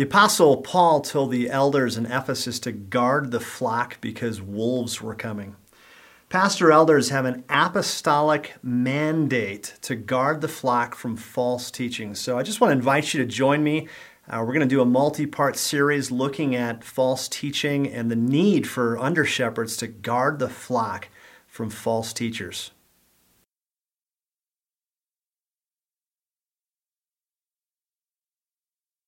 The Apostle Paul told the elders in Ephesus to guard the flock because wolves were coming. Pastor elders have an apostolic mandate to guard the flock from false teaching. So I just want to invite you to join me. We're going to do a multi-part series looking at false teaching and the need for under-shepherds to guard the flock from false teachers.